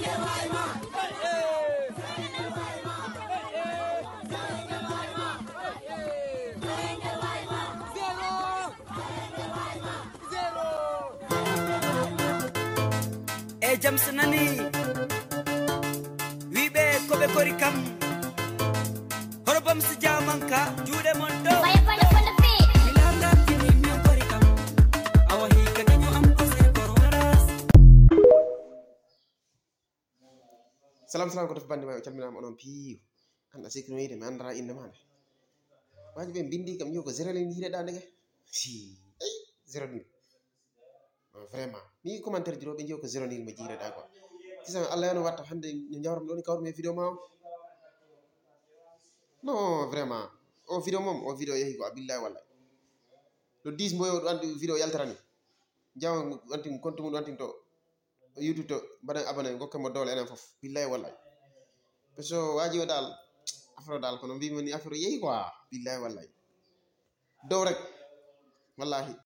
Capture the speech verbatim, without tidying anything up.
e jam sanani wibe ko be kori kam horobam si jamanka juude mon do Fire for the for the beat. milanga tini mi kori kam awahi ka dañu am ko se kororas salam salam ko def bandi may calminama onon piiw anda sikinoyde mi andara inde mane waji ɓe bindi kam yo ko zéro len hiireɗa ndege si ay zéro nil vraiment mi commentaire ji ɗo ɓe jiyo ko zéro nil mo jiireɗa quoi sisami allah yano watta hande no jawram ɗo ni kawrumi e vidéo ma o non vraiment o vidéo mom o vidéo yeehi quoi billahi wallahi le dix mboyo ɗo andi vidéo yaltarani jawa wantin compte mum wantin to youtube to mbaɗen abonné gokkemo dowle enen foof billahi wallahi parce que waji o dal affaire o dal kono mbimi ni affaire o yeehi quoi billahi wallahi dow rek wallahi